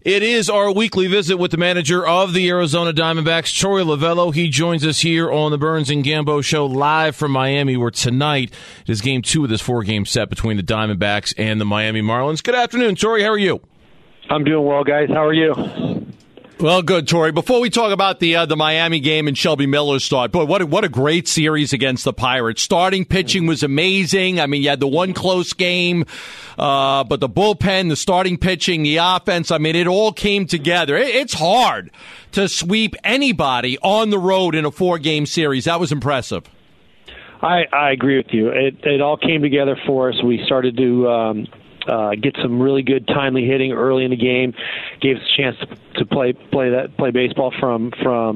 It is our weekly visit with the manager of the Arizona Diamondbacks, Torey Lovullo. He joins us here on the Burns and Gambo Show live from Miami, where tonight is Game 2 of this 4-game set between the Diamondbacks and the Miami Marlins. Good afternoon, Torey. How are you? I'm doing well, guys. How are you? Well, good, Torey. Before we talk about the Miami game and Shelby Miller's start, boy, what a great series against the Pirates. Starting pitching was amazing. I mean, you had the one close game, but the bullpen, the starting pitching, the offense, I mean, it all came together. It's hard to sweep anybody on the road in a 4-game series. That was impressive. I agree with you. It all came together for us. We started to get some really good timely hitting early in the game, gave us a chance to play baseball from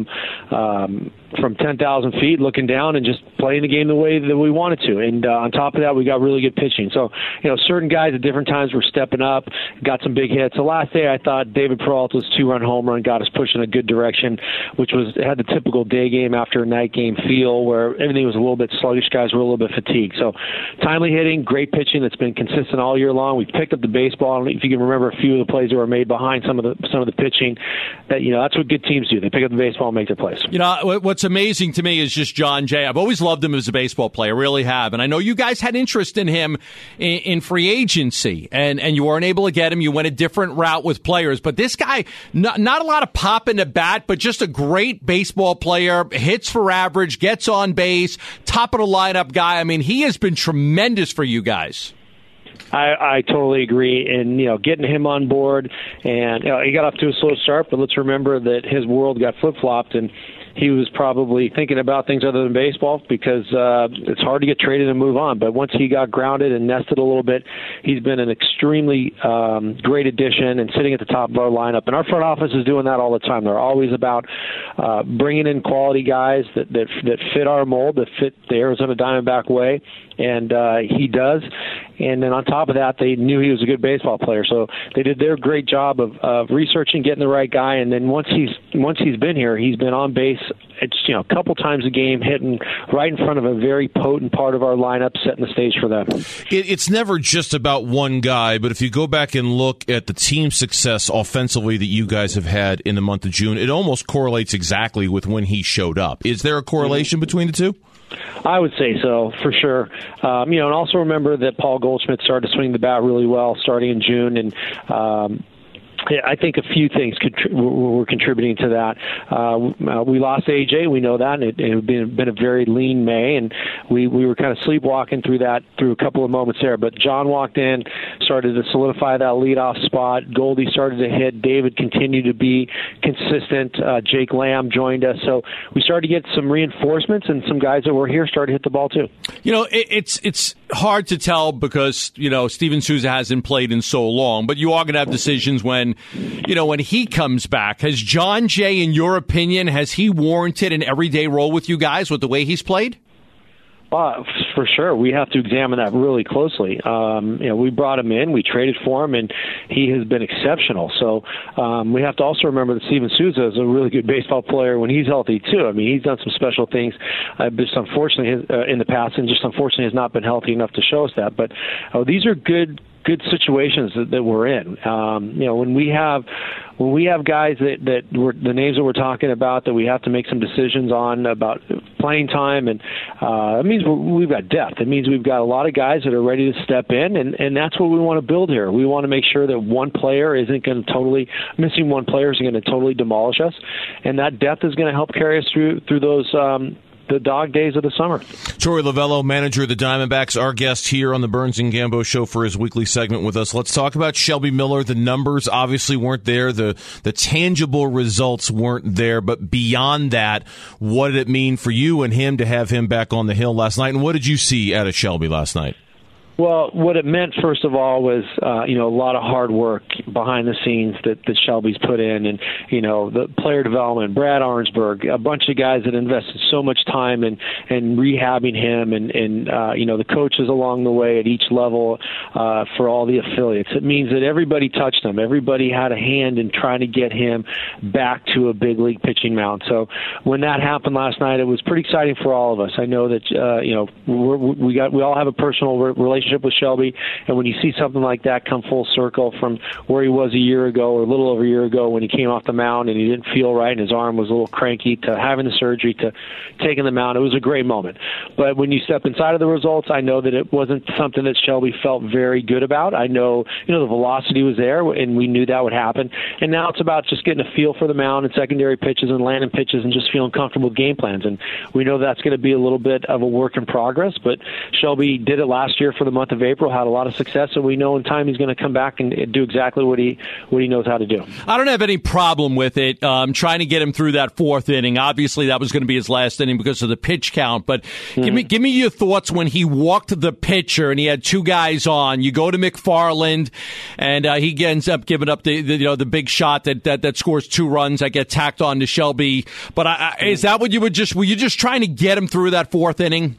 10,000 feet, looking down and just playing the game the way that we wanted to. And on top of that, we got really good pitching. So, certain guys at different times were stepping up, got some big hits. The last day, I thought David Peralta's 2-run home run got us pushing a good direction, which had the typical day game after a night game feel where everything was a little bit sluggish. Guys were a little bit fatigued. So, timely hitting, great pitching that's been consistent all year long. We picked up the baseball. I don't know if you can remember a few of the plays that were made behind some of the pitching. That's what good teams do. They pick up the baseball and make their plays. What's amazing to me is just Jon Jay. I've always loved him as a baseball player, really have. And I know you guys had interest in him in free agency, and you weren't able to get him. You went a different route with players. But this guy, not a lot of pop in the bat, but just a great baseball player, hits for average, gets on base, top of the lineup guy. I mean, he has been tremendous for you guys. I totally agree, and getting him on board, and he got off to a slow start, but let's remember that his world got flip-flopped, and he was probably thinking about things other than baseball because it's hard to get traded and move on. But once he got grounded and nested a little bit, he's been an extremely great addition and sitting at the top of our lineup. And our front office is doing that all the time. They're always about bringing in quality guys that fit our mold, that fit the Arizona Diamondback way, and he does. And then on top of that, they knew he was a good baseball player, so they did their great job of researching, getting the right guy. And then once he's been here, he's been on base. It's a couple times a game, hitting right in front of a very potent part of our lineup, setting the stage for them. It's never just about one guy, but if you go back and look at the team success offensively that you guys have had in the month of June, it almost correlates exactly with when he showed up. Is there a correlation between the two? I would say so, for sure. And also remember that Paul Goldschmidt started to swing the bat really well starting in June, and I think a few things were contributing to that. We lost AJ, we know that, and it had been a very lean May, and we were kind of sleepwalking through a couple of moments there. But John walked in, started to solidify that leadoff spot. Goldie started to hit. David continued to be consistent. Jake Lamb joined us. So we started to get some reinforcements, and some guys that were here started to hit the ball too. It's hard to tell because, Steven Souza hasn't played in so long, but you are going to have decisions when he comes back. Has Jon Jay, in your opinion, has he warranted an everyday role with you guys with the way he's played? For sure. We have to examine that really closely. We brought him in, we traded for him, and he has been exceptional. So we have to also remember that Steven Souza is a really good baseball player when he's healthy, too. I mean, he's done some special things just unfortunately in the past, and just unfortunately has not been healthy enough to show us that. But these are good situations that we're in. When we have guys that we're, the names that we're talking about, that we have to make some decisions on about playing time, and it means we've got depth. It means we've got a lot of guys that are ready to step in, and that's what we want to build here. We want to make sure that missing one player isn't going to totally demolish us, and that depth is going to help carry us through those the dog days of the summer. Torey Lovullo, manager of the Diamondbacks, our guest here on the Burns and Gambo Show for his weekly segment with us. Let's talk about Shelby Miller. The numbers obviously weren't there. The tangible results weren't there. But beyond that, what did it mean for you and him to have him back on the hill last night? And what did you see out of Shelby last night? Well, what it meant, first of all, was, a lot of hard work behind the scenes that Shelby's put in, and, the player development, Brad Arnsberg, a bunch of guys that invested so much time in rehabbing him, and the coaches along the way at each level for all the affiliates. It means that everybody touched him. Everybody had a hand in trying to get him back to a big league pitching mound. So when that happened last night, it was pretty exciting for all of us. I know that, we all have a personal relationship relationship with Shelby, and when you see something like that come full circle from where he was a year ago or a little over a year ago when he came off the mound and he didn't feel right and his arm was a little cranky to having the surgery to taking the mound, it was a great moment. But when you step inside of the results, I know that it wasn't something that Shelby felt very good about. I know, the velocity was there, and we knew that would happen. And now it's about just getting a feel for the mound and secondary pitches and landing pitches and just feeling comfortable with game plans. And we know that's going to be a little bit of a work in progress, but Shelby did it last year for the month of April, had a lot of success, so we know in time he's going to come back and do exactly what he knows how to do. I don't have any problem with it. Trying to get him through that fourth inning. Obviously, that was going to be his last inning because of the pitch count. But give me your thoughts when he walked the pitcher and he had two guys on. You go to McFarland, and he ends up giving up the big shot that scores 2 runs that get tacked on to Shelby. But is that what you were you just trying to get him through that fourth inning?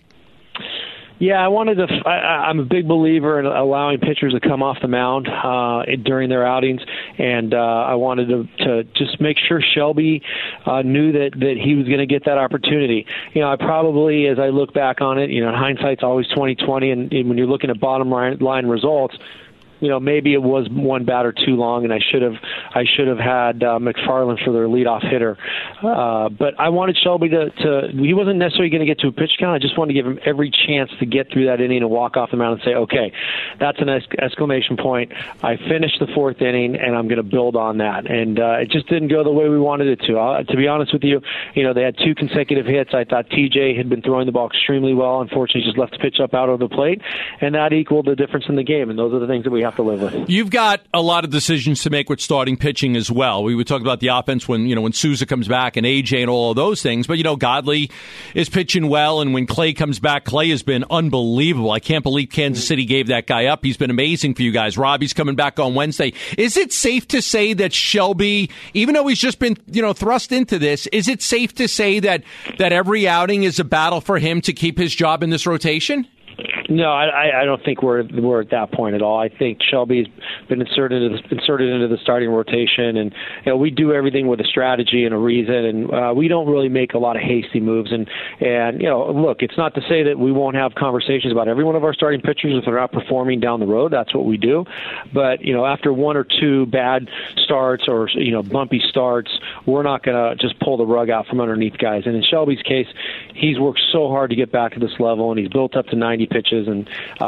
Yeah, I'm a big believer in allowing pitchers to come off the mound during their outings, and I wanted to just make sure Shelby knew that he was going to get that opportunity. I probably, as I look back on it, hindsight's always 20/20, and when you're looking at bottom line results, maybe it was one batter too long, and I should have had McFarland for their leadoff hitter. But I wanted Shelby to he wasn't necessarily going to get to a pitch count. I just wanted to give him every chance to get through that inning and walk off the mound and say, okay, that's an exclamation point. I finished the fourth inning, and I'm going to build on that. And it just didn't go the way we wanted it to. To be honest with you, they had 2 consecutive hits. I thought TJ had been throwing the ball extremely well. Unfortunately, just left the pitch up out of the plate, and that equaled the difference in the game. And those are the things that we have to live with. You've got a lot of decisions to make with starting pitching as well. We would talk about the offense when Souza comes back and AJ and all of those things. But Godley is pitching well, and when Clay comes back, Clay has been unbelievable. I can't believe Kansas City gave that guy up. He's been amazing for you guys. Robbie's coming back on Wednesday. Is it safe to say that Shelby, even though he's just been thrust into this, is it safe to say that every outing is a battle for him to keep his job in this rotation? No, I don't think we're at that point at all. I think Shelby's been inserted into the starting rotation, and we do everything with a strategy and a reason, and we don't really make a lot of hasty moves. And look, it's not to say that we won't have conversations about every one of our starting pitchers if they're not performing down the road. That's what we do. But after 1 or 2 bad starts or bumpy starts, we're not going to just pull the rug out from underneath guys. And in Shelby's case, he's worked so hard to get back to this level, and he's built up to 90 pitches and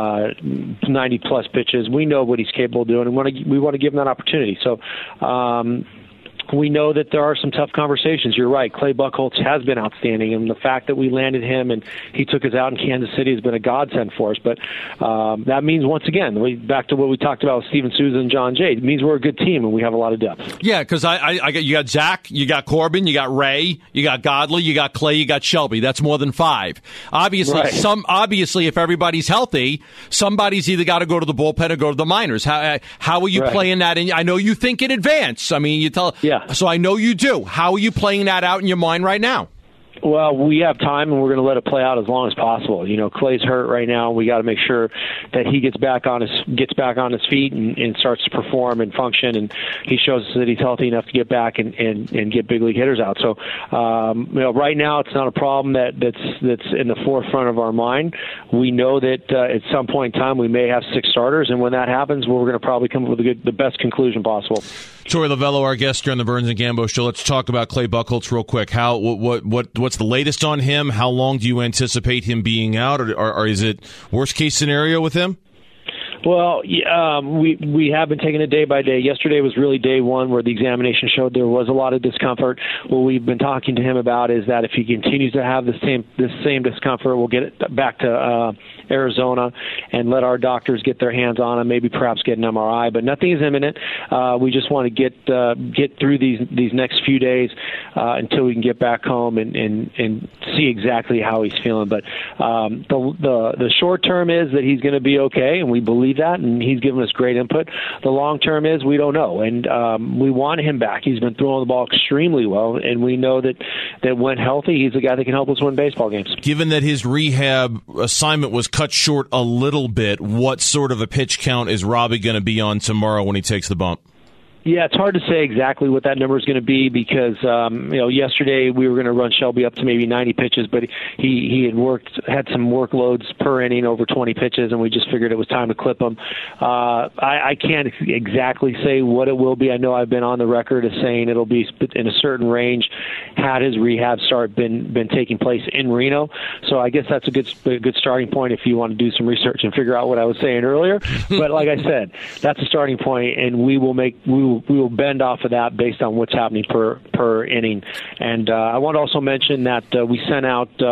90-plus pitches. We know what he's capable of doing, and we want to give him that opportunity. So we know that there are some tough conversations. You're right. Clay Buchholz has been outstanding, and the fact that we landed him and he took us out in Kansas City has been a godsend for us. But that means, once again, back to what we talked about with Steven Souza and John Jay, it means we're a good team and we have a lot of depth. Yeah, because you got Zach, you got Corbin, you got Ray, you got Godley, you got Clay, you got Shelby. That's more than 5. Obviously, right. Obviously, if everybody's healthy, somebody's either got to go to the bullpen or go to the minors. How are you playing that in? I know you think in advance. I mean, you tell. Yeah. So I know you do. How are you playing that out in your mind right now? Well, we have time, and we're going to let it play out as long as possible. Clay's hurt right now. We got to make sure that he gets back on his feet and starts to perform and function, and he shows us that he's healthy enough to get back and get big league hitters out. So, right now it's not a problem that's in the forefront of our mind. We know that at some point in time we may have 6 starters, and when that happens, we're going to probably come up with the best conclusion possible. Torey Lovullo, our guest here on the Burns and Gambo Show. Let's talk about Clay Buchholz real quick. What's the latest on him? How long do you anticipate him being out, or is it worst case scenario with him? Well, we have been taking it day by day. Yesterday was really day one where the examination showed there was a lot of discomfort. What we've been talking to him about is that if he continues to have this same discomfort, we'll get it back to Arizona and let our doctors get their hands on him, maybe perhaps get an MRI. But nothing is imminent. We just want to get through these next few days until we can get back home and see exactly how he's feeling. But the short term is that he's going to be okay, and we believe that, and he's given us great input. The long term is we don't know, and we want him back. He's been throwing the ball extremely well, and we know that when healthy, he's a guy that can help us win baseball games. Given that his rehab assignment was cut short a little bit, what sort of a pitch count is Robbie going to be on tomorrow when he takes the bump? Yeah, it's hard to say exactly what that number is going to be because yesterday we were going to run Shelby up to maybe 90 pitches, but he had some workloads per inning over 20 pitches, and we just figured it was time to clip him. I can't exactly say what it will be. I know I've been on the record as saying it'll be in a certain range had his rehab start been taking place in Reno. So I guess that's a good starting point if you want to do some research and figure out what I was saying earlier. But like I said, that's a starting point, and we will bend off of that based on what's happening per inning. And I want to also mention that we sent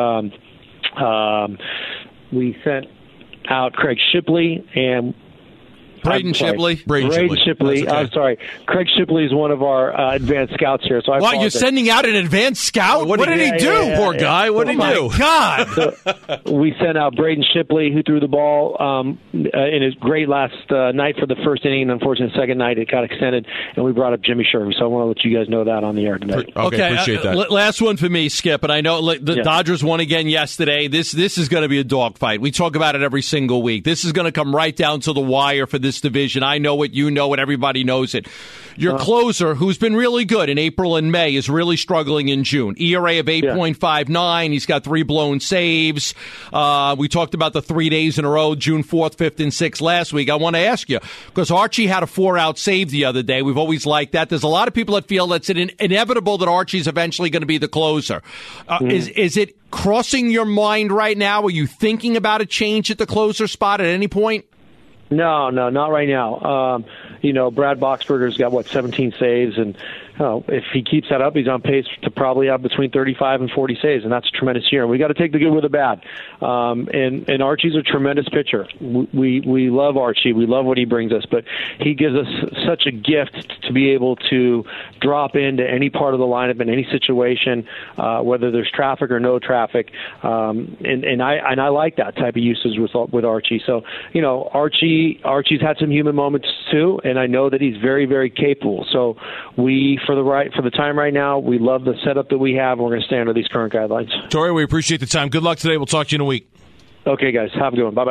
out Craig Shipley and Braden Shipley. I'm sorry. Craig Shipley is one of our advanced scouts here. So you're sending out an advanced scout? What did he do? Poor guy. What did he do? God. So we sent out Braden Shipley, who threw the ball in his great last night for the first inning. Unfortunately, the second night it got extended, and we brought up Jimmy Sherman. So I want to let you guys know that on the air tonight. Okay, appreciate that. Last one for me, Skip. And I know the Dodgers won again yesterday. This is going to be a dogfight. We talk about it every single week. This is going to come right down to the wire for this division. I know it, you know it, everybody knows it. Your closer, who's been really good in April and May, is really struggling in June. ERA of 8.59. He's got 3 blown saves. We talked about the 3 days in a row, June 4th, 5th, and 6th last week. I want to ask you, because Archie had a 4-out save the other day. We've always liked that. There's a lot of people that feel that's inevitable that Archie's eventually going to be the closer. Is it crossing your mind right now? Are you thinking about a change at the closer spot at any point? No, not right now. Brad Boxberger's got 17 saves, and if he keeps that up, he's on pace to probably have between 35 and 40 saves, and that's a tremendous year. And we got to take the good with the bad. And Archie's a tremendous pitcher. We love Archie. We love what he brings us, but he gives us such a gift to be able to drop into any part of the lineup in any situation, whether there's traffic or no traffic. And I like that type of usage with Archie. So Archie's had some human moments too, and I know that he's very, very capable. So for the time right now, we love the setup that we have, and we're going to stay under these current guidelines. Torey, we appreciate the time. Good luck today. We'll talk to you in a week. Okay, guys. Have a good one. Bye-bye.